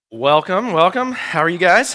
Welcome, welcome. How are you guys?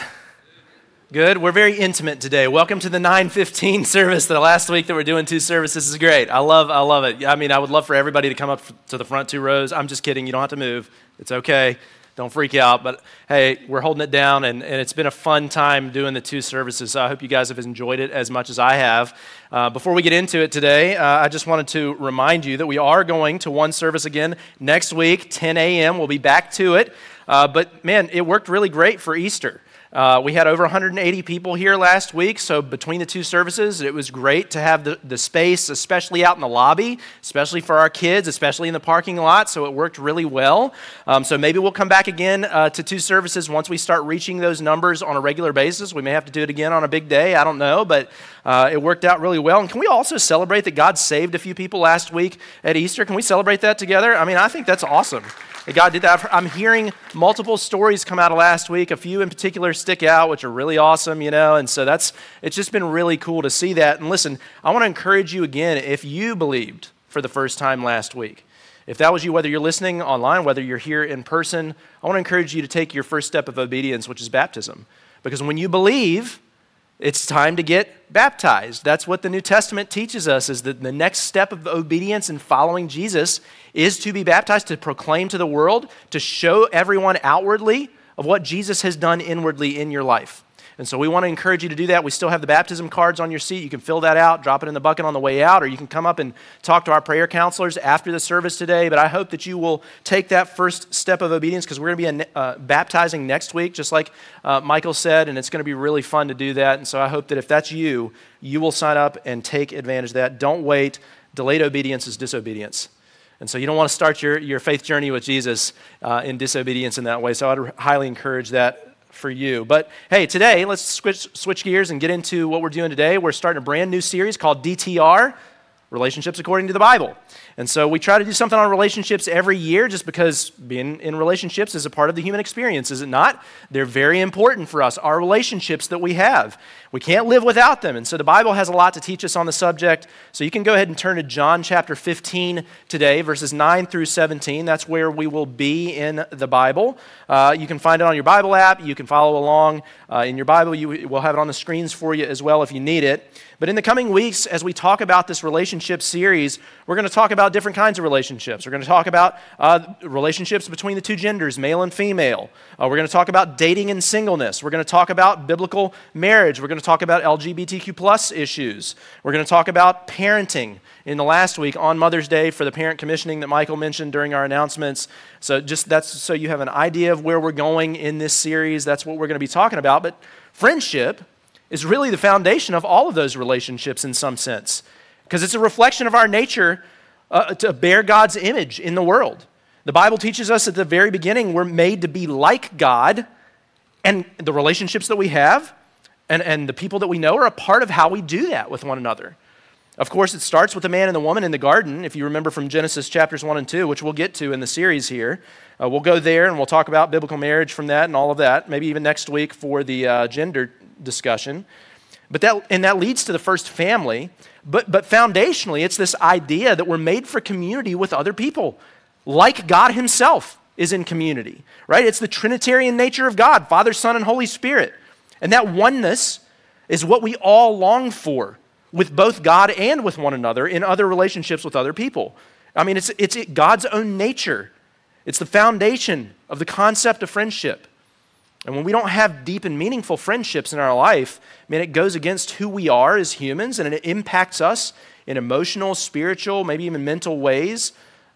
Good. We're very intimate today. Welcome to the 9:15 service. The last week that we're doing two services. This is great. I love it. I mean, I would love for everybody to come up to the front two rows. I'm just kidding. You don't have to move. It's okay. Don't freak out. But hey, we're holding it down, and it's been a fun time doing the two services. So I hope you guys have enjoyed it as much as I have. Before we get into it today, I just wanted to remind you that we are going to one service again next week, 10 a.m. We'll be back to it. But man, it worked really great for Easter. We had over 180 people here last week, so between the two services, it was great to have the space, especially out in the lobby, especially for our kids, especially in the parking lot, so it worked really well. So maybe we'll come back again to two services once we start reaching those numbers on a regular basis. We may have to do it again on a big day, I don't know, but it worked out really well. And can we also celebrate that God saved a few people last week at Easter? Can we celebrate that together? I mean, I think that's awesome that God did that. I'm hearing multiple stories come out of last week. A few in particular stick out, which are really awesome, and so it's just been really cool to see that. And listen, I want to encourage you again, if you believed for the first time last week, if that was you, whether you're listening online, whether you're here in person, I want to encourage you to take your first step of obedience, which is baptism. Because when you believe, it's time to get baptized. That's what the New Testament teaches us, is that the next step of obedience in following Jesus is to be baptized, to proclaim to the world, to show everyone outwardly of what Jesus has done inwardly in your life. And so we want to encourage you to do that. We still have the baptism cards on your seat. You can fill that out, drop it in the bucket on the way out, or you can come up and talk to our prayer counselors after the service today. But I hope that you will take that first step of obedience, because we're going to be baptizing next week, just like Michael said, and it's going to be really fun to do that. And so I hope that if that's you, you will sign up and take advantage of that. Don't wait. Delayed obedience is disobedience. And so you don't want to start your faith journey with Jesus in disobedience in that way. So I'd highly encourage that for you. But hey, today, let's switch gears and get into what we're doing today. We're starting a brand new series called DTR, Relationships According to the Bible. And so we try to do something on relationships every year, just because being in relationships is a part of the human experience, is it not? They're very important for us, our relationships that we have. We can't live without them. And so the Bible has a lot to teach us on the subject. So you can go ahead and turn to John chapter 15 today, verses 9 through 17. That's where we will be in the Bible. You can find it on your Bible app. You can follow along in your Bible. We'll have it on the screens for you as well if you need it. But in the coming weeks, as we talk about this relationship series, we're going to talk about different kinds of relationships. We're going to talk about relationships between the two genders, male and female. We're going to talk about dating and singleness. We're going to talk about biblical marriage. We're going to talk about LGBTQ plus issues. We're going to talk about parenting in the last week on Mother's Day for the parent commissioning that Michael mentioned during our announcements. So just that's so you have an idea of where we're going in this series. That's what we're going to be talking about. But friendship is really the foundation of all of those relationships in some sense, because it's a reflection of our nature to bear God's image in the world. The Bible teaches us at the very beginning we're made to be like God, and the relationships that we have and the people that we know are a part of how we do that with one another. Of course, it starts with the man and the woman in the garden, if you remember from Genesis chapters 1 and 2, which we'll get to in the series here. We'll go there and we'll talk about biblical marriage from that and all of that, maybe even next week for the gender discussion. But that leads to the first family. But foundationally, it's this idea that we're made for community with other people, like God himself is in community, right? It's the Trinitarian nature of God, Father, Son, and Holy Spirit. And that oneness is what we all long for with both God and with one another in other relationships with other people. I mean, it's God's own nature. It's the foundation of the concept of friendship. And when we don't have deep and meaningful friendships in our life, man, it goes against who we are as humans, and it impacts us in emotional, spiritual, maybe even mental ways,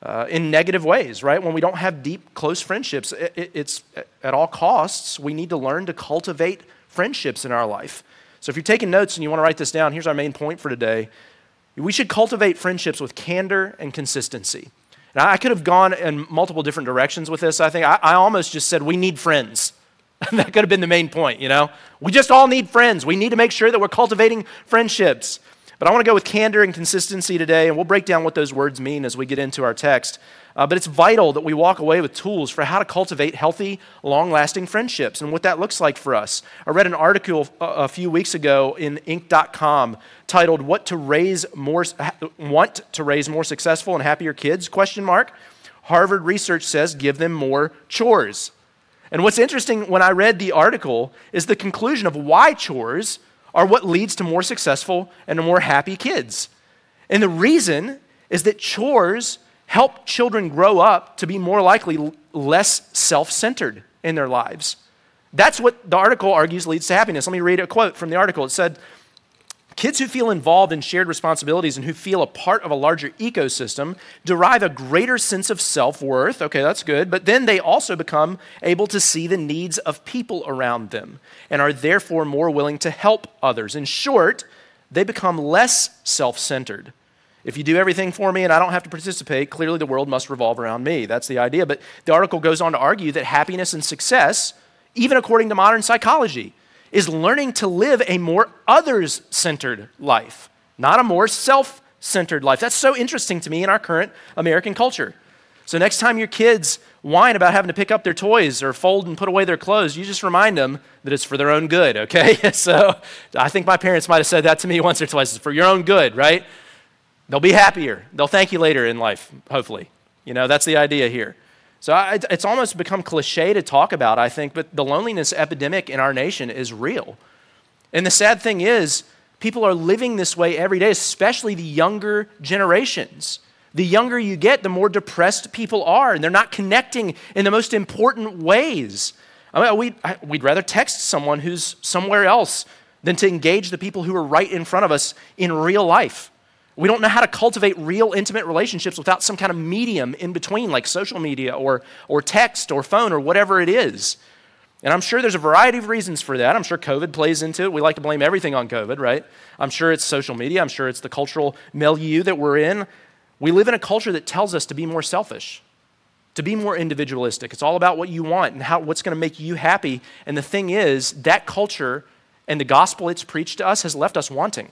in negative ways, right? When we don't have deep, close friendships, it's at all costs, we need to learn to cultivate friendships in our life. So if you're taking notes and you want to write this down, here's our main point for today. We should cultivate friendships with candor and consistency. Now, I could have gone in multiple different directions with this. I think I almost just said we need friends. That could have been the main point, We just all need friends. We need to make sure that we're cultivating friendships. But I want to go with candor and consistency today, and we'll break down what those words mean as we get into our text. But it's vital that we walk away with tools for how to cultivate healthy, long-lasting friendships and what that looks like for us. I read an article a few weeks ago in Inc.com titled "Want to Raise More Successful and Happier Kids?" Harvard research says give them more chores. And what's interesting when I read the article is the conclusion of why chores are what leads to more successful and more happy kids. And the reason is that chores help children grow up to be more likely less self-centered in their lives. That's what the article argues leads to happiness. Let me read a quote from the article. It said, kids who feel involved in shared responsibilities and who feel a part of a larger ecosystem derive a greater sense of self-worth. Okay, that's good. But then they also become able to see the needs of people around them and are therefore more willing to help others. In short, they become less self-centered. If you do everything for me and I don't have to participate, clearly the world must revolve around me. That's the idea. But the article goes on to argue that happiness and success, even according to modern psychology, is learning to live a more others-centered life, not a more self-centered life. That's so interesting to me in our current American culture. So next time your kids whine about having to pick up their toys or fold and put away their clothes, you just remind them that it's for their own good, okay? So I think my parents might have said that to me once or twice. It's for your own good, right? They'll be happier. They'll thank you later in life, hopefully. You know, that's the idea here. So it's almost become cliche to talk about, I think, but the loneliness epidemic in our nation is real. And the sad thing is, people are living this way every day, especially the younger generations. The younger you get, the more depressed people are, and they're not connecting in the most important ways. I mean, we'd rather text someone who's somewhere else than to engage the people who are right in front of us in real life. We don't know how to cultivate real intimate relationships without some kind of medium in between, like social media or text or phone or whatever it is. And I'm sure there's a variety of reasons for that. I'm sure COVID plays into it. We like to blame everything on COVID, right? I'm sure it's social media. I'm sure it's the cultural milieu that we're in. We live in a culture that tells us to be more selfish, to be more individualistic. It's all about what you want and what's going to make you happy. And the thing is, that culture and the gospel it's preached to us has left us wanting.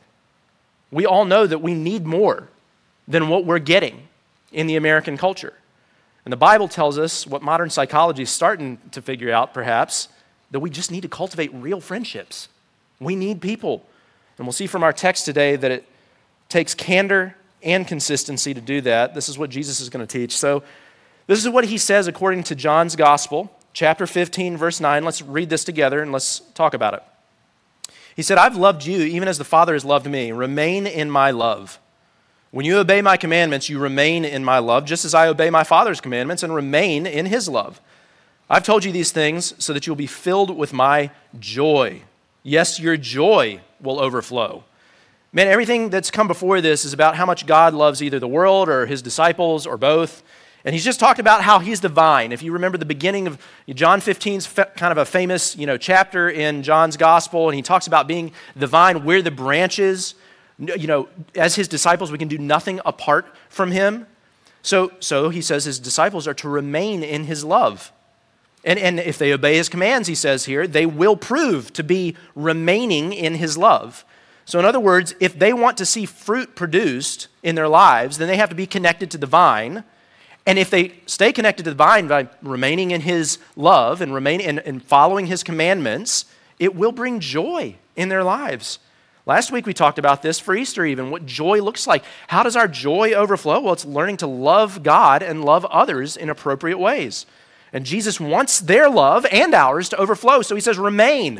We all know that we need more than what we're getting in the American culture. And the Bible tells us, what modern psychology is starting to figure out perhaps, that we just need to cultivate real friendships. We need people. And we'll see from our text today that it takes candor and consistency to do that. This is what Jesus is going to teach. So this is what he says according to John's Gospel, chapter 15, verse 9. Let's read this together and let's talk about it. He said, I've loved you even as the Father has loved me. Remain in my love. When you obey my commandments, you remain in my love, just as I obey my Father's commandments and remain in his love. I've told you these things so that you'll be filled with my joy. Yes, your joy will overflow. Man, everything that's come before this is about how much God loves either the world or his disciples or both. And he's just talked about how he's the vine. If you remember the beginning of John 15's kind of a famous, chapter in John's gospel, and he talks about being the vine, we're the branches. As his disciples, we can do nothing apart from him. So he says his disciples are to remain in his love. And if they obey his commands, he says here, they will prove to be remaining in his love. So in other words, if they want to see fruit produced in their lives, then they have to be connected to the vine. And if they stay connected to the vine by remaining in his love and following his commandments, it will bring joy in their lives. Last week we talked about this for Easter even, what joy looks like. How does our joy overflow? Well, it's learning to love God and love others in appropriate ways. And Jesus wants their love and ours to overflow. So he says, remain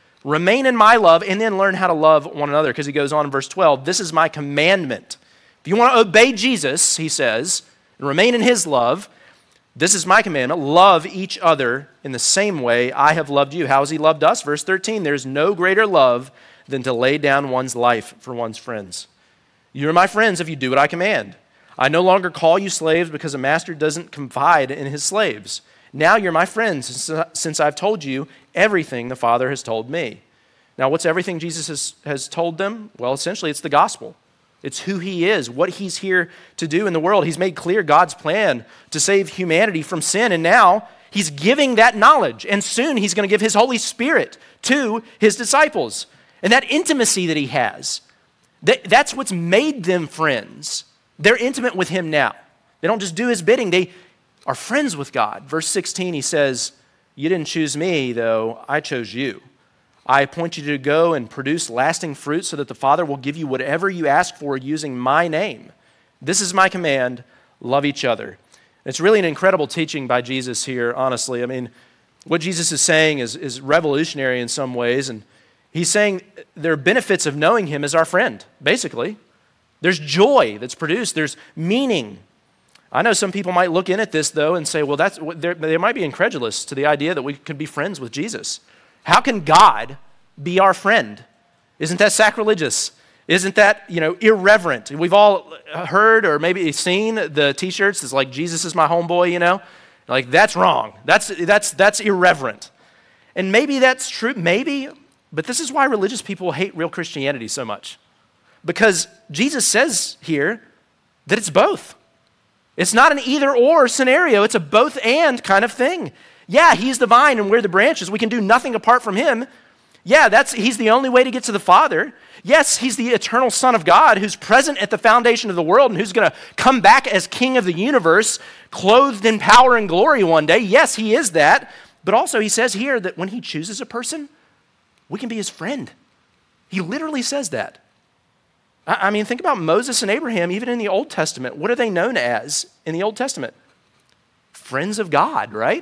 in my love, and then learn how to love one another. Because he goes on in verse 12, this is my commandment. If you want to obey Jesus, he says, and remain in his love, this is my commandment, love each other in the same way I have loved you. How has he loved us? Verse 13, there's no greater love than to lay down one's life for one's friends. You are my friends if you do what I command. I no longer call you slaves because a master doesn't confide in his slaves. Now you're my friends since I've told you everything the Father has told me. Now what's everything Jesus has told them? Well, essentially it's the gospel. It's who he is, what he's here to do in the world. He's made clear God's plan to save humanity from sin, and now he's giving that knowledge, and soon he's going to give his Holy Spirit to his disciples. And that intimacy that he has, that's what's made them friends. They're intimate with him now. They don't just do his bidding, they are friends with God. Verse 16, he says, you didn't choose me, though, I chose you. I appoint you to go and produce lasting fruit so that the Father will give you whatever you ask for using my name. This is my command, love each other. It's really an incredible teaching by Jesus here, honestly. I mean, What Jesus is saying is revolutionary in some ways, and he's saying there are benefits of knowing him as our friend, basically. There's joy that's produced. There's meaning. I know some people might look in at this, though, and say, well, they might be incredulous to the idea that we could be friends with Jesus. How can God be our friend? Isn't that sacrilegious? Isn't that, irreverent? We've all heard or maybe seen the T-shirts that's like, Jesus is my homeboy, Like, that's wrong. That's irreverent. And maybe that's true, maybe, but this is why religious people hate real Christianity so much. Because Jesus says here that it's both. It's not an either-or scenario. It's a both-and kind of thing. Yeah, he's the vine and we're the branches. We can do nothing apart from him. Yeah, he's the only way to get to the Father. Yes, he's the eternal Son of God who's present at the foundation of the world and who's going to come back as King of the universe, clothed in power and glory one day. Yes, he is that. But also he says here that when he chooses a person, we can be his friend. He literally says that. I mean, think about Moses and Abraham, even in the Old Testament. What are they known as in the Old Testament? Friends of God, right?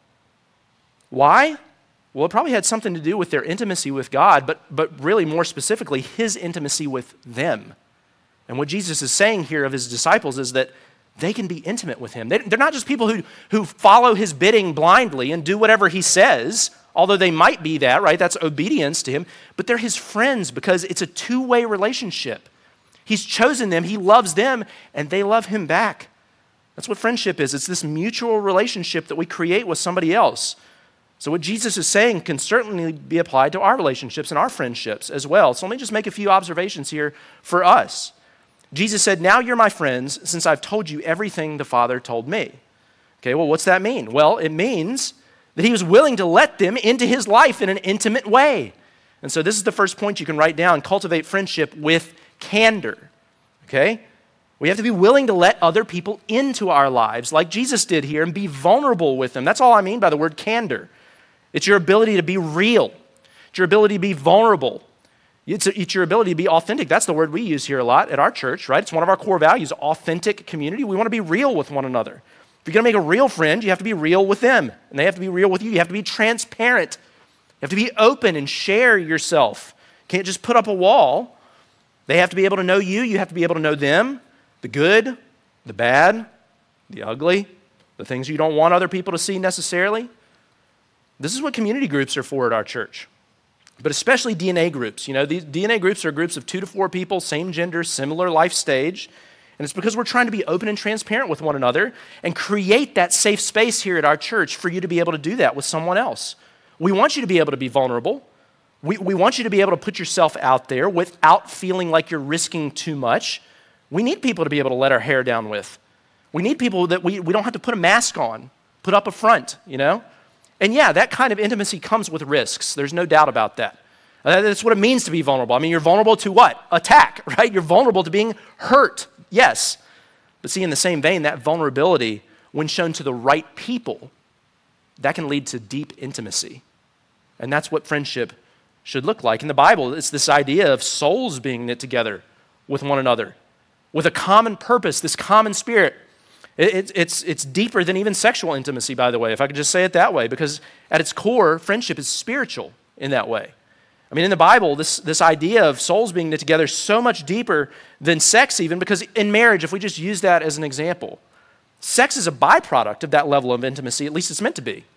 Why? Well, it probably had something to do with their intimacy with God, but really more specifically, his intimacy with them. And what Jesus is saying here of his disciples is that they can be intimate with him. They're not just people who follow his bidding blindly and do whatever he says, although they might be that, right? That's obedience to him. But they're his friends because it's a two-way relationship. He's chosen them, he loves them, and they love him back. That's what friendship is. It's this mutual relationship that we create with somebody else. So what Jesus is saying can certainly be applied to our relationships and our friendships as well. So let me just make a few observations here for us. Jesus said, now you're my friends since I've told you everything the Father told me. Okay, well, what's that mean? Well, it means that he was willing to let them into his life in an intimate way. And so this is the first point you can write down: cultivate friendship with candor. Okay? We have to be willing to let other people into our lives like Jesus did here and be vulnerable with them. That's all I mean by the word candor. It's your ability to be real. It's your ability to be vulnerable. It's your ability to be authentic. That's the word we use here a lot at our church, right? It's one of our core values, authentic community. We want to be real with one another. If you're going to make a real friend, you have to be real with them, and they have to be real with you. You have to be transparent. You have to be open and share yourself. You can't just put up a wall. They have to be able to know you. You have to be able to know them, the good, the bad, the ugly, the things you don't want other people to see necessarily. This is what community groups are for at our church, but especially DNA groups. These DNA groups are groups of 2 to 4 people, same gender, similar life stage, and it's because we're trying to be open and transparent with one another and create that safe space here at our church for you to be able to do that with someone else. We want you to be able to be vulnerable. We want you to be able to put yourself out there without feeling like you're risking too much. We need people to be able to let our hair down with. We need people that we don't have to put a mask on, put up a front, And yeah, that kind of intimacy comes with risks. There's no doubt about that. That's what it means to be vulnerable. I mean, you're vulnerable to what? Attack, right? You're vulnerable to being hurt, yes. But see, in the same vein, that vulnerability, when shown to the right people, that can lead to deep intimacy. And that's what friendship should look like. In the Bible, it's this idea of souls being knit together with one another, with a common purpose, this common spirit. It's deeper than even sexual intimacy, by the way, if I could just say it that way, because at its core, friendship is spiritual in that way. I mean, in the Bible, this idea of souls being knit together is so much deeper than sex even, because in marriage, if we just use that as an example, sex is a byproduct of that level of intimacy, at least it's meant to be.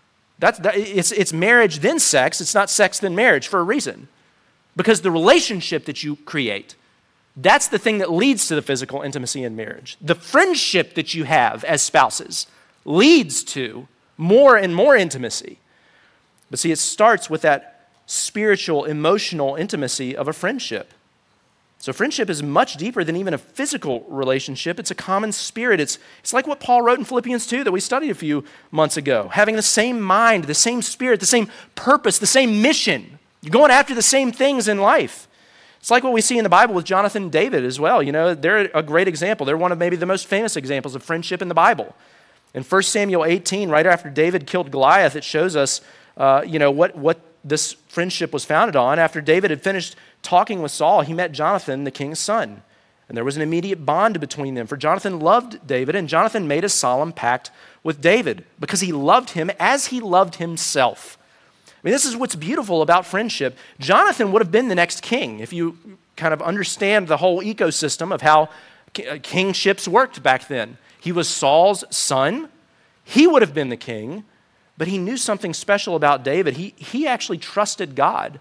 It's marriage then sex, it's not sex then marriage for a reason. Because the relationship that you create, that's the thing that leads to the physical intimacy in marriage. The friendship that you have as spouses leads to more and more intimacy. But see, it starts with that spiritual, emotional intimacy of a friendship. So friendship is much deeper than even a physical relationship. It's a common spirit. It's like what Paul wrote in Philippians 2 that we studied a few months ago. Having the same mind, the same spirit, the same purpose, the same mission. You're going after the same things in life. It's like what we see in the Bible with Jonathan and David as well. They're a great example. They're one of maybe the most famous examples of friendship in the Bible. In 1 Samuel 18, right after David killed Goliath, it shows us, what this friendship was founded on. After David had finished talking with Saul, he met Jonathan, the king's son. And there was an immediate bond between them. For Jonathan loved David, and Jonathan made a solemn pact with David because he loved him as he loved himself. I mean, this is what's beautiful about friendship. Jonathan would have been the next king if you kind of understand the whole ecosystem of how kingships worked back then. He was Saul's son. He would have been the king, but he knew something special about David. He actually trusted God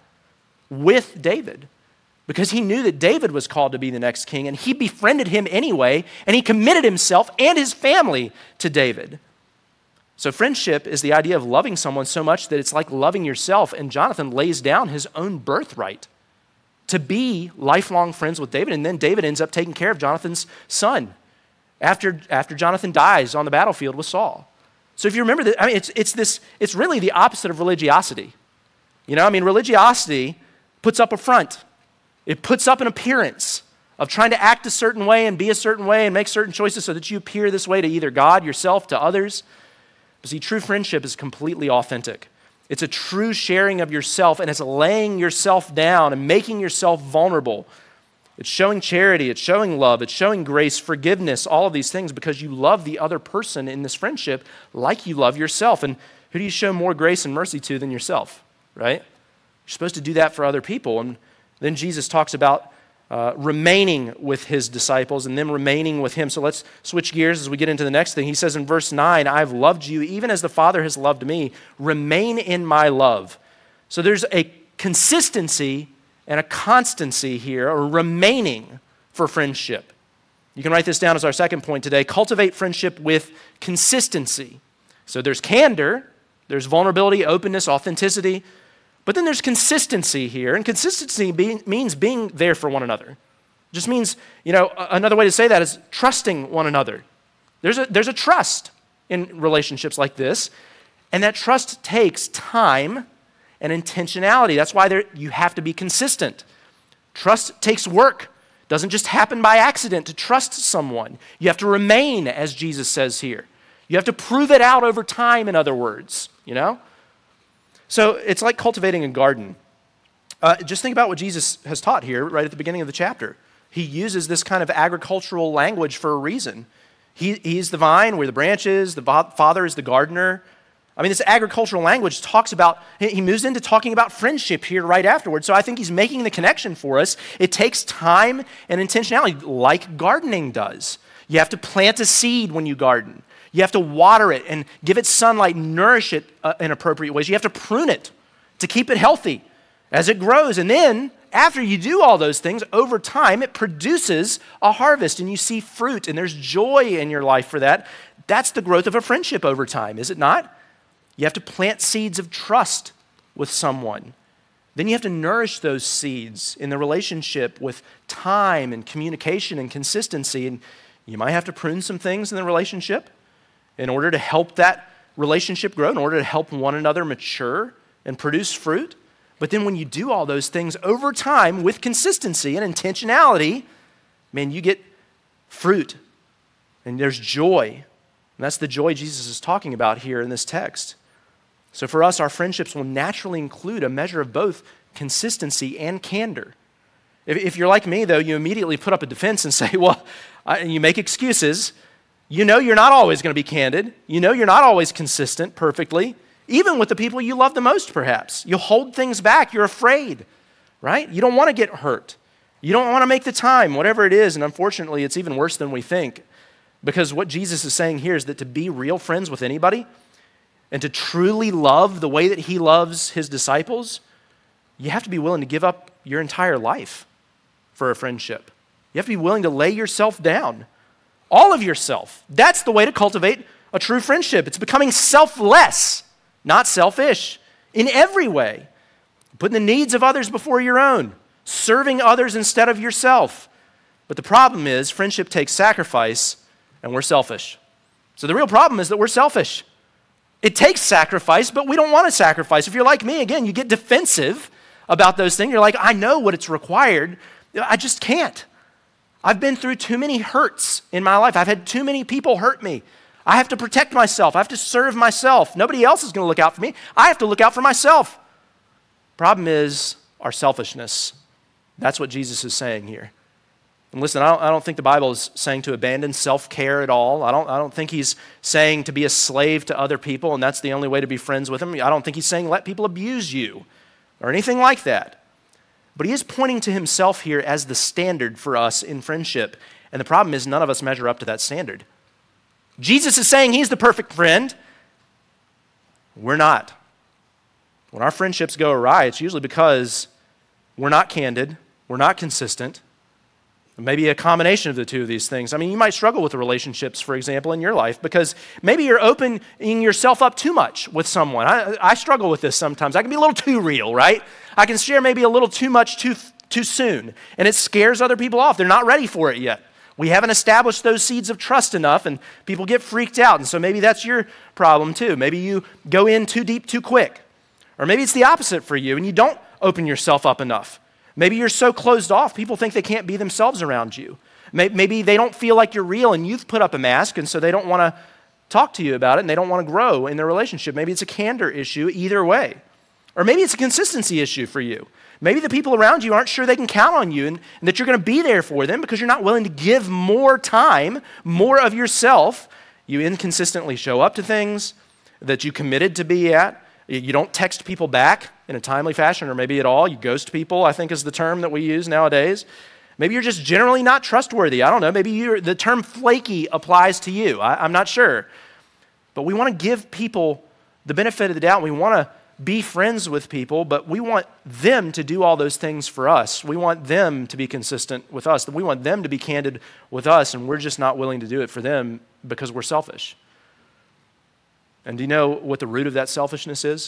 with David because he knew that David was called to be the next king, and he befriended him anyway, and he committed himself and his family to David. So friendship is the idea of loving someone so much that it's like loving yourself, and Jonathan lays down his own birthright to be lifelong friends with David, and then David ends up taking care of Jonathan's son after Jonathan dies on the battlefield with Saul. So if you remember that, I mean, it's really the opposite of religiosity. You know, I mean, religiosity puts up a front. It puts up an appearance of trying to act a certain way and be a certain way and make certain choices so that you appear this way to either God, yourself, to others. But see, true friendship is completely authentic. It's a true sharing of yourself, and it's laying yourself down and making yourself vulnerable. It's showing charity, it's showing love, it's showing grace, forgiveness, all of these things because you love the other person in this friendship like you love yourself. And who do you show more grace and mercy to than yourself, right? You're supposed to do that for other people. And then Jesus talks about remaining with his disciples and them remaining with him. So let's switch gears as we get into the next thing. He says in verse 9, I've loved you even as the Father has loved me. Remain in my love. So there's a consistency and a constancy here, or remaining for friendship. You can write this down as our second point today. Cultivate friendship with consistency. So there's candor, there's vulnerability, openness, authenticity, but then there's consistency here, and consistency means being there for one another. It just means, another way to say that is trusting one another. There's a trust in relationships like this, and that trust takes time and intentionality. That's why you have to be consistent. Trust takes work. It doesn't just happen by accident to trust someone. You have to remain, as Jesus says here. You have to prove it out over time, in other words, So it's like cultivating a garden. Just think about what Jesus has taught here right at the beginning of the chapter. He uses this kind of agricultural language for a reason. He's the vine, we're the branches, the Father is the gardener. I mean, this agricultural language talks about, he moves into talking about friendship here right afterwards. So I think he's making the connection for us. It takes time and intentionality, like gardening does. You have to plant a seed when you garden. You have to water it and give it sunlight, nourish it in appropriate ways. You have to prune it to keep it healthy as it grows. And then, after you do all those things, over time, it produces a harvest and you see fruit and there's joy in your life for that. That's the growth of a friendship over time, is it not? You have to plant seeds of trust with someone. Then you have to nourish those seeds in the relationship with time and communication and consistency. And you might have to prune some things in the relationship in order to help that relationship grow, in order to help one another mature and produce fruit. But then when you do all those things over time with consistency and intentionality, man, you get fruit and there's joy. And that's the joy Jesus is talking about here in this text. So for us, our friendships will naturally include a measure of both consistency and candor. If you're like me, though, you immediately put up a defense and say, and you make excuses. You know you're not always going to be candid. You know you're not always consistent perfectly, even with the people you love the most, perhaps. You'll hold things back. You're afraid, right? You don't want to get hurt. You don't want to make the time, whatever it is. And unfortunately, it's even worse than we think. Because what Jesus is saying here is that to be real friends with anybody and to truly love the way that he loves his disciples, you have to be willing to give up your entire life for a friendship. You have to be willing to lay yourself down, all of yourself. That's the way to cultivate a true friendship. It's becoming selfless, not selfish, in every way. Putting the needs of others before your own, serving others instead of yourself. But the problem is, friendship takes sacrifice, and we're selfish. So the real problem is that we're selfish. It takes sacrifice, but we don't want to sacrifice. If you're like me, again, you get defensive about those things. You're like, I know what it's required. I just can't. I've been through too many hurts in my life. I've had too many people hurt me. I have to protect myself. I have to serve myself. Nobody else is going to look out for me. I have to look out for myself. Problem is our selfishness. That's what Jesus is saying here. And listen, I don't think the Bible is saying to abandon self-care at all. I don't think he's saying to be a slave to other people and that's the only way to be friends with them. I don't think he's saying let people abuse you or anything like that. But he is pointing to himself here as the standard for us in friendship. And the problem is none of us measure up to that standard. Jesus is saying he's the perfect friend. We're not. When our friendships go awry, it's usually because we're not candid, we're not consistent. Maybe a combination of the two of these things. I mean, you might struggle with the relationships, for example, in your life because maybe you're opening yourself up too much with someone. I struggle with this sometimes. I can be a little too real, right? I can share maybe a little too much too soon, and it scares other people off. They're not ready for it yet. We haven't established those seeds of trust enough, and people get freaked out, and so maybe that's your problem too. Maybe you go in too deep too quick, or maybe it's the opposite for you, and you don't open yourself up enough. Maybe you're so closed off, people think they can't be themselves around you. Maybe they don't feel like you're real and you've put up a mask and so they don't want to talk to you about it and they don't want to grow in their relationship. Maybe it's a candor issue either way. Or maybe it's a consistency issue for you. Maybe the people around you aren't sure they can count on you and that you're going to be there for them because you're not willing to give more time, more of yourself. You inconsistently show up to things that you committed to be at. You don't text people back in a timely fashion or maybe at all. You ghost people, I think is the term that we use nowadays. Maybe you're just generally not trustworthy. I don't know. Maybe the term flaky applies to you. I'm not sure. But we want to give people the benefit of the doubt. We want to be friends with people, but we want them to do all those things for us. We want them to be consistent with us. We want them to be candid with us, and we're just not willing to do it for them because we're selfish. And do you know what the root of that selfishness is?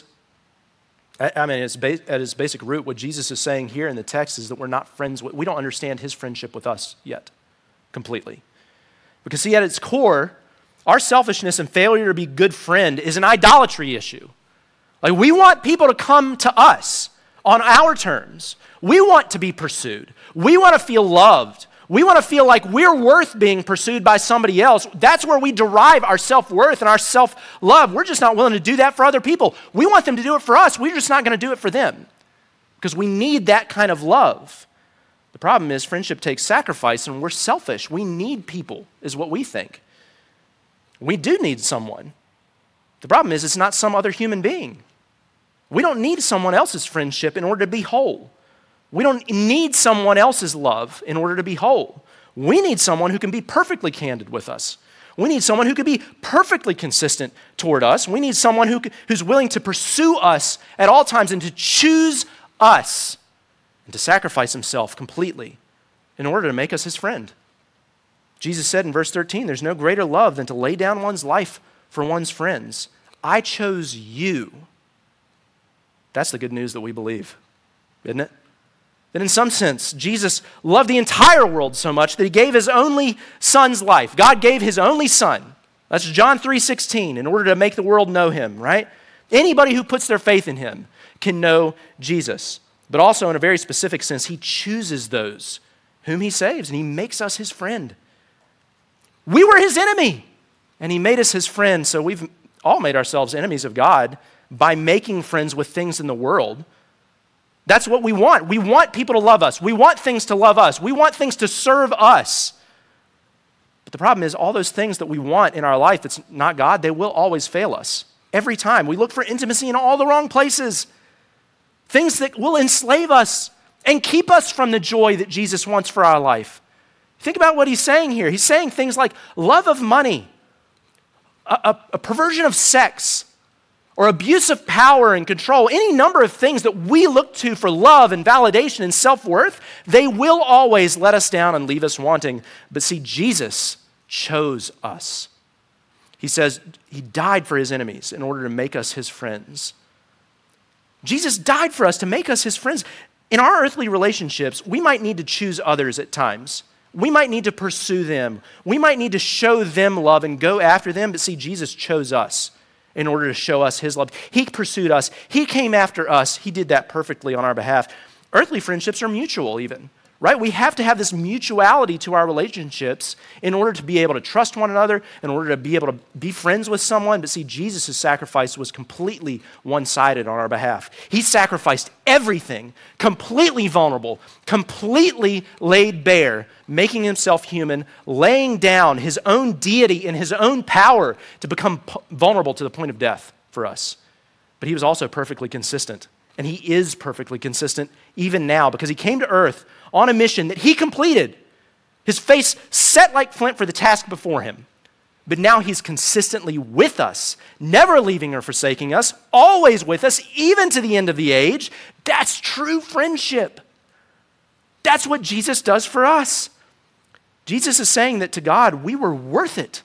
I mean, at its basic root, what Jesus is saying here in the text is that we're not friends with, we don't understand his friendship with us yet, completely. Because see, at its core, our selfishness and failure to be good friend is an idolatry issue. Like we want people to come to us on our terms. We want to be pursued. We want to feel loved. We want to feel like we're worth being pursued by somebody else. That's where we derive our self-worth and our self-love. We're just not willing to do that for other people. We want them to do it for us. We're just not going to do it for them because we need that kind of love. The problem is friendship takes sacrifice and we're selfish. We need people is what we think. We do need someone. The problem is it's not some other human being. We don't need someone else's friendship in order to be whole. We don't need someone else's love in order to be whole. We need someone who can be perfectly candid with us. We need someone who can be perfectly consistent toward us. We need someone who's willing to pursue us at all times and to choose us and to sacrifice himself completely in order to make us his friend. Jesus said in verse 13, there's no greater love than to lay down one's life for one's friends. I chose you. That's the good news that we believe, isn't it? That in some sense, Jesus loved the entire world so much that he gave his only son's life. God gave his only son. That's John 3:16, in order to make the world know him, right? Anybody who puts their faith in him can know Jesus. But also in a very specific sense, he chooses those whom he saves, and he makes us his friend. We were his enemy, and he made us his friend. So we've all made ourselves enemies of God by making friends with things in the world. That's what we want. We want people to love us. We want things to love us. We want things to serve us. But the problem is all those things that we want in our life that's not God, they will always fail us. Every time. We look for intimacy in all the wrong places. Things that will enslave us and keep us from the joy that Jesus wants for our life. Think about what he's saying here. He's saying things like love of money, a perversion of sex, or abuse of power and control, any number of things that we look to for love and validation and self-worth, they will always let us down and leave us wanting. But see, Jesus chose us. He says he died for his enemies in order to make us his friends. Jesus died for us to make us his friends. In our earthly relationships, we might need to choose others at times. We might need to pursue them. We might need to show them love and go after them. But see, Jesus chose us in order to show us his love. He pursued us. He came after us. He did that perfectly on our behalf. Earthly friendships are mutual even, right? We have to have this mutuality to our relationships in order to be able to trust one another, in order to be able to be friends with someone. But see, Jesus' sacrifice was completely one-sided on our behalf. He sacrificed everything, completely vulnerable, completely laid bare, making himself human, laying down his own deity and his own power to become vulnerable to the point of death for us. But he was also perfectly consistent. And he is perfectly consistent even now because he came to earth on a mission that he completed. His face set like flint for the task before him. But now he's consistently with us, never leaving or forsaking us, always with us, even to the end of the age. That's true friendship. That's what Jesus does for us. Jesus is saying that to God, we were worth it.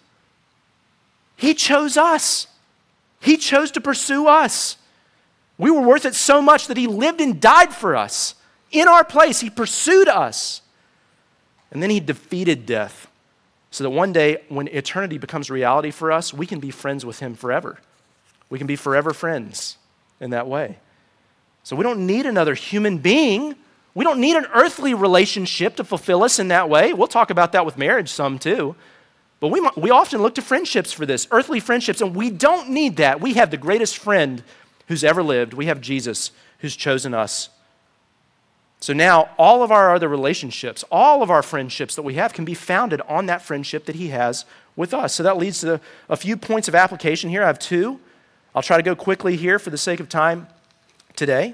He chose us. He chose to pursue us. We were worth it so much that he lived and died for us. In our place, he pursued us. And then he defeated death so that one day when eternity becomes reality for us, we can be friends with him forever. We can be forever friends in that way. So we don't need another human being. We don't need an earthly relationship to fulfill us in that way. We'll talk about that with marriage some too. But we often look to friendships for this, earthly friendships, and we don't need that. We have the greatest friend who's ever lived. We have Jesus who's chosen us. So now all of our other relationships, all of our friendships that we have can be founded on that friendship that he has with us. So that leads to a few points of application here. I have two. I'll try to go quickly here for the sake of time today.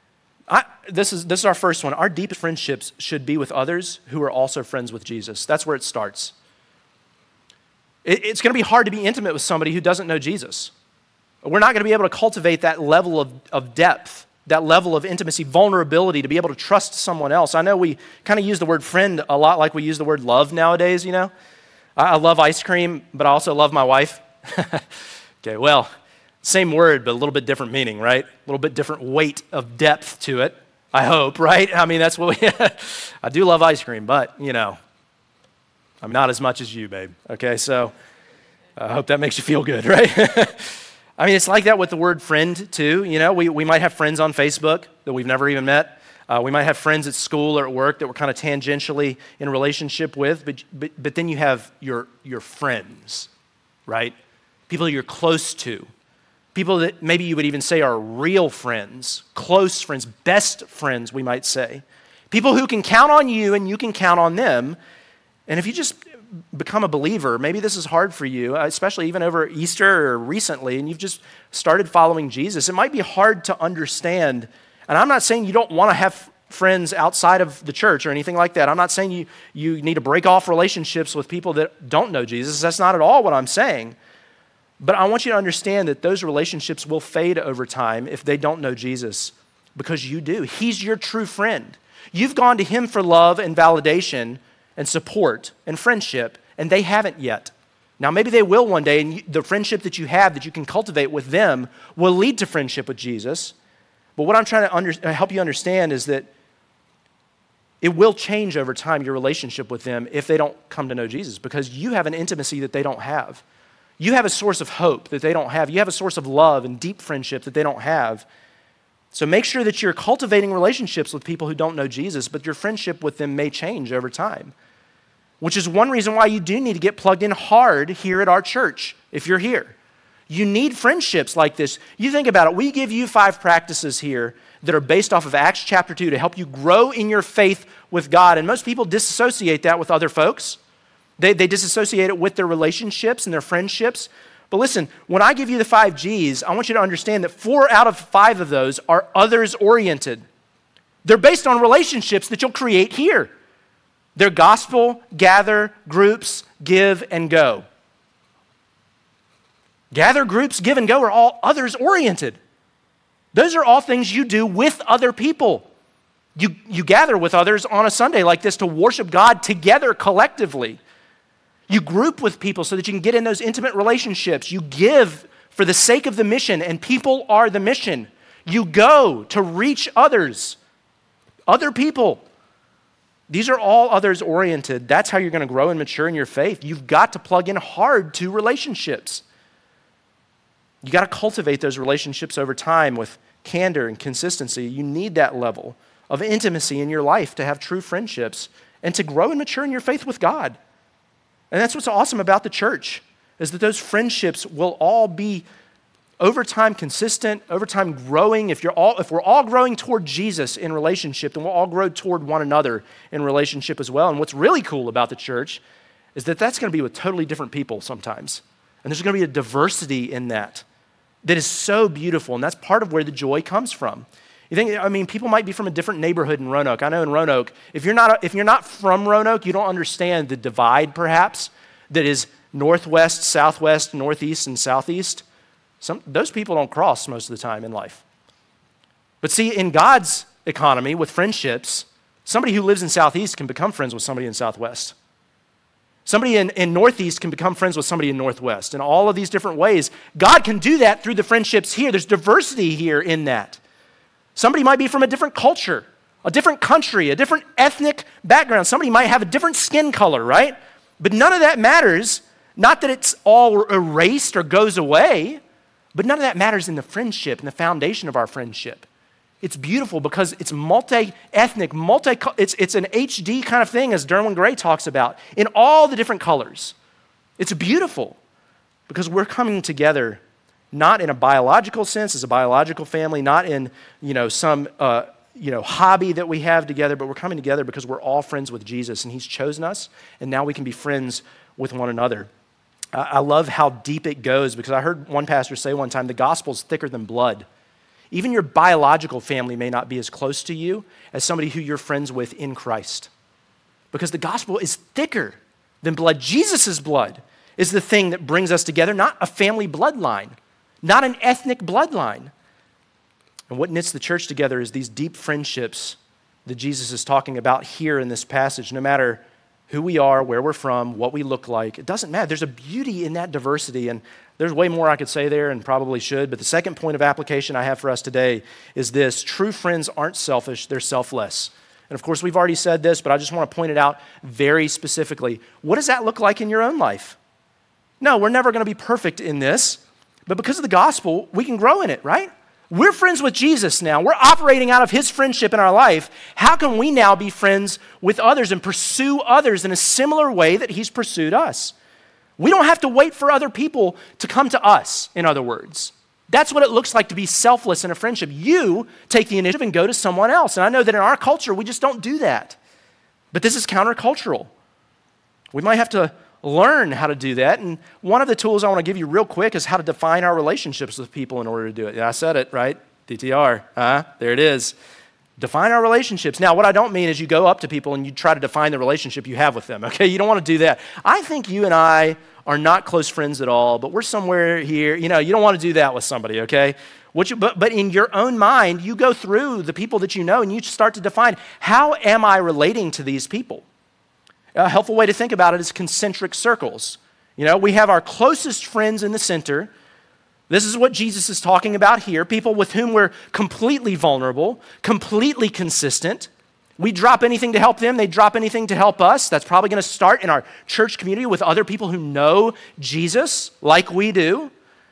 This is our first one. Our deepest friendships should be with others who are also friends with Jesus. That's where it starts. It's going to be hard to be intimate with somebody who doesn't know Jesus. We're not going to be able to cultivate that level of depth, that level of intimacy, vulnerability to be able to trust someone else. I know we kind of use the word friend a lot like we use the word love nowadays, you know. I love ice cream, but I also love my wife. Okay, well, same word, but a little bit different meaning, right? A little bit different weight of depth to it, I hope, right? I mean, that's what I do love ice cream, but, you know, I'm not as much as you, babe. Okay, so I hope that makes you feel good, right? I mean, it's like that with the word friend, too. You know, we might have friends on Facebook that we've never even met. We might have friends at school or at work that we're kind of tangentially in a relationship with, but then you have your friends, right? People you're close to. People that maybe you would even say are real friends, close friends, best friends, we might say. People who can count on you and you can count on them. And if you just become a believer, maybe this is hard for you, especially even over Easter or recently, and you've just started following Jesus, it might be hard to understand. And I'm not saying you don't want to have friends outside of the church or anything like that. I'm not saying you need to break off relationships with people that don't know Jesus. That's not at all what I'm saying. But I want you to understand that those relationships will fade over time if they don't know Jesus, because you do. He's your true friend. You've gone to him for love and validation and support and friendship, and they haven't yet. Now, maybe they will one day, and the friendship that you have that you can cultivate with them will lead to friendship with Jesus. But what I'm trying to help you understand is that it will change over time, your relationship with them, if they don't come to know Jesus, because you have an intimacy that they don't have. You have a source of hope that they don't have. You have a source of love and deep friendship that they don't have. So make sure that you're cultivating relationships with people who don't know Jesus, but your friendship with them may change over time, which is one reason why you do need to get plugged in hard here at our church if you're here. You need friendships like this. You think about it. We give you 5 practices here that are based off of Acts chapter 2 to help you grow in your faith with God, and most people disassociate that with other folks. They disassociate it with their relationships and their friendships. But listen, when I give you the 5 G's, I want you to understand that 4 out of 5 of those are others-oriented. They're based on relationships that you'll create here. They're gospel, gather, groups, give, and go. Gather, groups, give, and go are all others-oriented. Those are all things you do with other people. You gather with others on a Sunday like this to worship God together collectively. You group with people so that you can get in those intimate relationships. You give for the sake of the mission, and people are the mission. You go to reach others, other people. These are all others-oriented. That's how you're going to grow and mature in your faith. You've got to plug in hard to relationships. You got to cultivate those relationships over time with candor and consistency. You need that level of intimacy in your life to have true friendships and to grow and mature in your faith with God. And that's what's awesome about the church, is that those friendships will all be over time consistent, over time growing. If we're all growing toward Jesus in relationship, then we'll all grow toward one another in relationship as well. And what's really cool about the church is that that's going to be with totally different people sometimes. And there's going to be a diversity in that is so beautiful. And that's part of where the joy comes from. People might be from a different neighborhood in Roanoke. I know in Roanoke, if you're not from Roanoke, you don't understand the divide perhaps that is northwest, southwest, northeast, and southeast. Those people don't cross most of the time in life. But see, in God's economy with friendships, somebody who lives in southeast can become friends with somebody in southwest. Somebody in northeast can become friends with somebody in northwest. In all of these different ways, God can do that through the friendships here. There's diversity here in that. Somebody might be from a different culture, a different country, a different ethnic background. Somebody might have a different skin color, right? But none of that matters. Not that it's all erased or goes away, but none of that matters in the friendship and the foundation of our friendship. It's beautiful because it's multi-ethnic, it's an HD kind of thing, as Derwin Gray talks about, in all the different colors. It's beautiful because we're coming together not in a biological sense as a biological family, not in some hobby that we have together, but we're coming together because we're all friends with Jesus and he's chosen us, and now we can be friends with one another. I love how deep it goes because I heard one pastor say one time, the gospel's thicker than blood. Even your biological family may not be as close to you as somebody who you're friends with in Christ. Because the gospel is thicker than blood. Jesus' blood is the thing that brings us together, not a family bloodline, not an ethnic bloodline. And what knits the church together is these deep friendships that Jesus is talking about here in this passage. No matter who we are, where we're from, what we look like, it doesn't matter. There's a beauty in that diversity, and there's way more I could say there and probably should, but the second point of application I have for us today is this: true friends aren't selfish, they're selfless. And of course, we've already said this, but I just want to point it out very specifically. What does that look like in your own life? No, we're never going to be perfect in this, but because of the gospel, we can grow in it, right? We're friends with Jesus now. We're operating out of his friendship in our life. How can we now be friends with others and pursue others in a similar way that he's pursued us? We don't have to wait for other people to come to us, in other words. That's what it looks like to be selfless in a friendship. You take the initiative and go to someone else. And I know that in our culture, we just don't do that. But this is countercultural. We might have to learn how to do that. And one of the tools I want to give you real quick is how to define our relationships with people in order to do it. Yeah, I said it, right? DTR. There it is. Define our relationships. Now, what I don't mean is you go up to people and you try to define the relationship you have with them, okay? You don't want to do that. I think you and I are not close friends at all, but we're somewhere here. You don't want to do that with somebody, okay? But in your own mind, you go through the people that you know and you start to define, how am I relating to these people? A helpful way to think about it is concentric circles. We have our closest friends in the center. This is what Jesus is talking about here, people with whom we're completely vulnerable, completely consistent. We drop anything to help them, they drop anything to help us. That's probably going to start in our church community with other people who know Jesus like we do.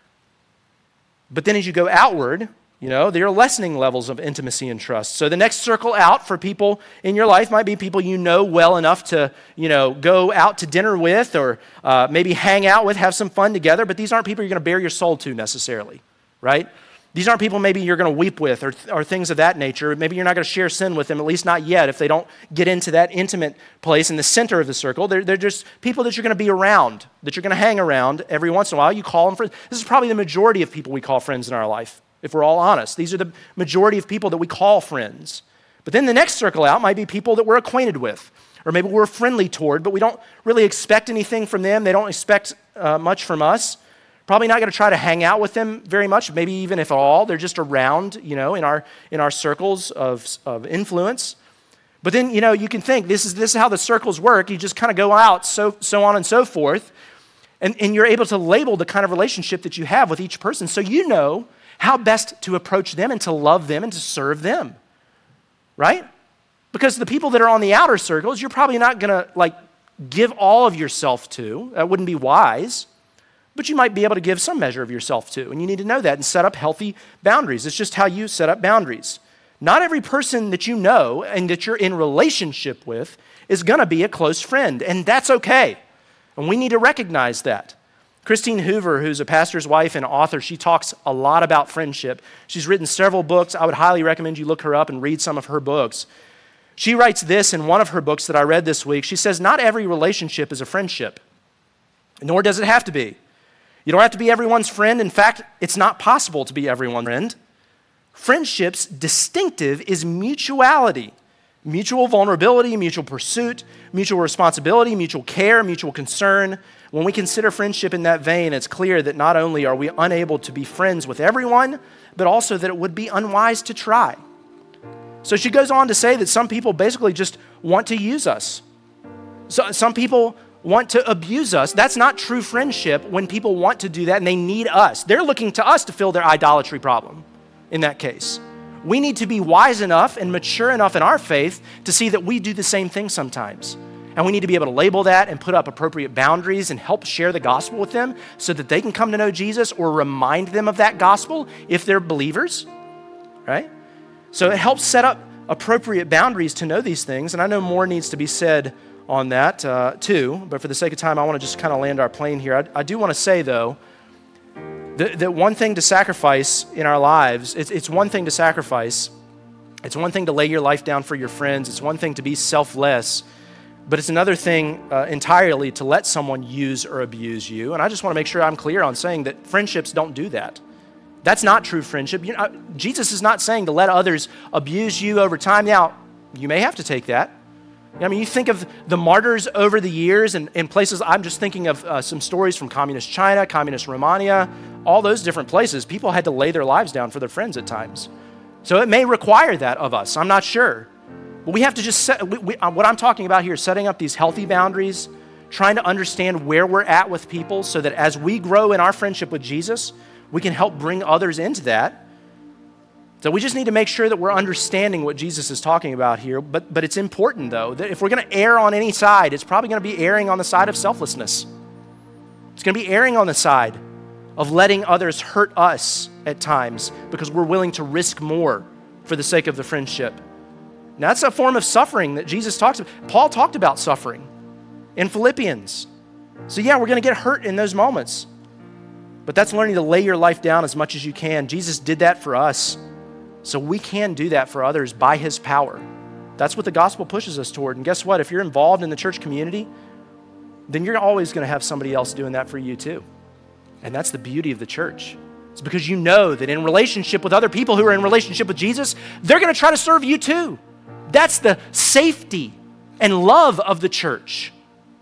But then as you go outward, there are lessening levels of intimacy and trust. So the next circle out for people in your life might be people you know well enough to, go out to dinner with or maybe hang out with, have some fun together. But these aren't people you're going to bare your soul to necessarily, right? These aren't people maybe you're going to weep with or things of that nature. Maybe you're not going to share sin with them, at least not yet, if they don't get into that intimate place in the center of the circle. They're just people that you're going to be around, that you're going to hang around every once in a while. You call them friends. This is probably the majority of people we call friends in our life. If we're all honest, these are the majority of people that we call friends. But then the next circle out might be people that we're acquainted with, or maybe we're friendly toward, but we don't really expect anything from them. They don't expect much from us. Probably not going to try to hang out with them very much, maybe even if at all. They're just around, in our circles of influence. But then, you can think this is how the circles work. You just kind of go out, so on and so forth, and you're able to label the kind of relationship that you have with each person, so you know how best to approach them and to love them and to serve them, right? Because the people that are on the outer circles, you're probably not going to give all of yourself to. That wouldn't be wise. But you might be able to give some measure of yourself to. And you need to know that and set up healthy boundaries. It's just how you set up boundaries. Not every person that you know and that you're in relationship with is going to be a close friend, and that's okay. And we need to recognize that. Christine Hoover, who's a pastor's wife and author, she talks a lot about friendship. She's written several books. I would highly recommend you look her up and read some of her books. She writes this in one of her books that I read this week. She says, not every relationship is a friendship, nor does it have to be. You don't have to be everyone's friend. In fact, it's not possible to be everyone's friend. Friendship's distinctive is mutuality, mutual vulnerability, mutual pursuit, mutual responsibility, mutual care, mutual concern. When we consider friendship in that vein, it's clear that not only are we unable to be friends with everyone, but also that it would be unwise to try. So she goes on to say that some people basically just want to use us. So some people want to abuse us. That's not true friendship when people want to do that and they need us. They're looking to us to fill their idolatry problem in that case. We need to be wise enough and mature enough in our faith to see that we do the same thing sometimes. And we need to be able to label that and put up appropriate boundaries and help share the gospel with them so that they can come to know Jesus or remind them of that gospel if they're believers, right? So it helps set up appropriate boundaries to know these things. And I know more needs to be said on that too. But for the sake of time, I want to just kind of land our plane here. I do want to say, though, that one thing to sacrifice in our lives, it's one thing to sacrifice. It's one thing to lay your life down for your friends. It's one thing to be selfless. But it's another thing entirely to let someone use or abuse you. And I just want to make sure I'm clear on saying that friendships don't do that. That's not true friendship. Jesus is not saying to let others abuse you over time. Now, you may have to take that. I mean, you think of the martyrs over the years and in places, I'm just thinking of some stories from communist China, communist Romania, all those different places. People had to lay their lives down for their friends at times. So it may require that of us. I'm not sure. But we have to just set, what I'm talking about here is setting up these healthy boundaries, trying to understand where we're at with people so that as we grow in our friendship with Jesus, we can help bring others into that. So we just need to make sure that we're understanding what Jesus is talking about here. But it's important, though, that if we're going to err on any side, it's probably going to be erring on the side of selflessness. It's going to be erring on the side of letting others hurt us at times because we're willing to risk more for the sake of the friendship. Now, that's a form of suffering that Jesus talks about. Paul talked about suffering in Philippians. So yeah, we're going to get hurt in those moments. But that's learning to lay your life down as much as you can. Jesus did that for us. So we can do that for others by his power. That's what the gospel pushes us toward. And guess what? If you're involved in the church community, then you're always going to have somebody else doing that for you too. And that's the beauty of the church. It's because you know that in relationship with other people who are in relationship with Jesus, they're going to try to serve you too. That's the safety and love of the church.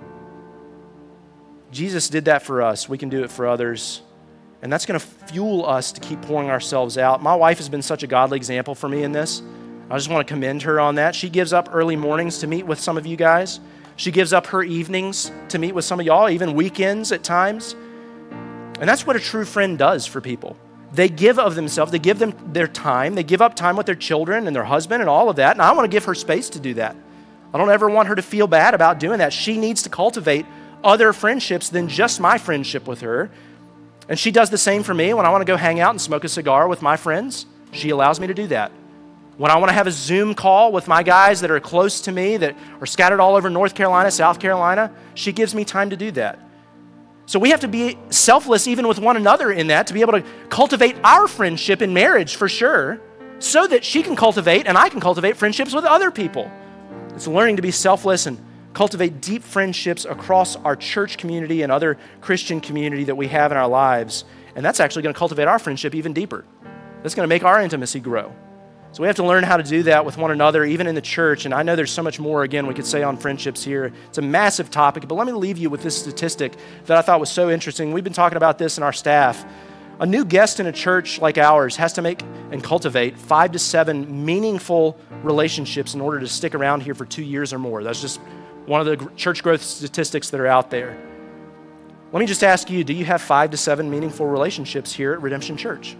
Jesus did that for us. We can do it for others. And that's going to fuel us to keep pouring ourselves out. My wife has been such a godly example for me in this. I just want to commend her on that. She gives up early mornings to meet with some of you guys. She gives up her evenings to meet with some of y'all, even weekends at times. And that's what a true friend does for people. They give of themselves. They give them their time. They give up time with their children and their husband and all of that. And I want to give her space to do that. I don't ever want her to feel bad about doing that. She needs to cultivate other friendships than just my friendship with her. And she does the same for me. When I want to go hang out and smoke a cigar with my friends, she allows me to do that. When I want to have a Zoom call with my guys that are close to me, that are scattered all over North Carolina, South Carolina, she gives me time to do that. So we have to be selfless even with one another in that, to be able to cultivate our friendship in marriage for sure, so that she can cultivate and I can cultivate friendships with other people. It's learning to be selfless and cultivate deep friendships across our church community and other Christian community that we have in our lives. And that's actually going to cultivate our friendship even deeper. That's going to make our intimacy grow. So we have to learn how to do that with one another, even in the church. And I know there's so much more, again, we could say on friendships here. It's a massive topic, but let me leave you with this statistic that I thought was so interesting. We've been talking about this in our staff. A new guest in a church like ours has to make and cultivate 5 to 7 meaningful relationships in order to stick around here for 2 years or more. That's just one of the church growth statistics that are out there. Let me just ask you, do you have 5 to 7 meaningful relationships here at Redemption Church?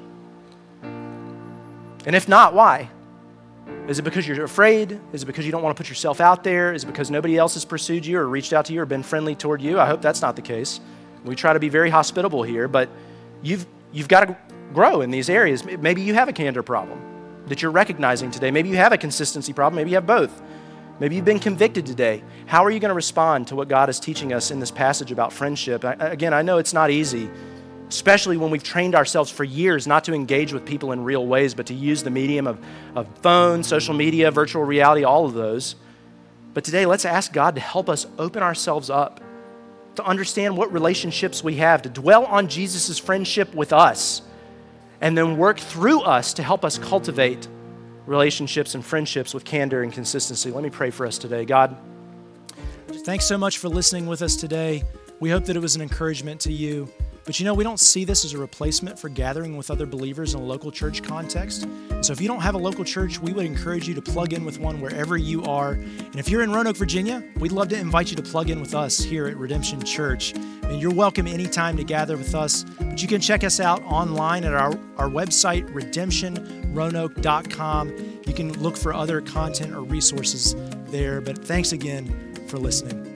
And if not, why? Is it because you're afraid? Is it because you don't want to put yourself out there? Is it because nobody else has pursued you or reached out to you or been friendly toward you? I hope that's not the case. We try to be very hospitable here, but you've got to grow in these areas. Maybe you have a candor problem. that you're recognizing today. Maybe you have a consistency problem. Maybe you have both. Maybe you've been convicted today. How are you going to respond to what God is teaching us in this passage about friendship? Again, I know it's not easy, especially when we've trained ourselves for years not to engage with people in real ways, but to use the medium of phone, social media, virtual reality, all of those. But today, let's ask God to help us open ourselves up, to understand what relationships we have, to dwell on Jesus' friendship with us, and then work through us to help us cultivate relationships and friendships with candor and consistency. Let me pray for us today. God, thanks so much for listening with us today. We hope that it was an encouragement to you. But we don't see this as a replacement for gathering with other believers in a local church context. And so if you don't have a local church, we would encourage you to plug in with one wherever you are. And if you're in Roanoke, Virginia, we'd love to invite you to plug in with us here at Redemption Church. And you're welcome anytime to gather with us. But you can check us out online at our website, redemptionroanoke.com. You can look for other content or resources there. But thanks again for listening.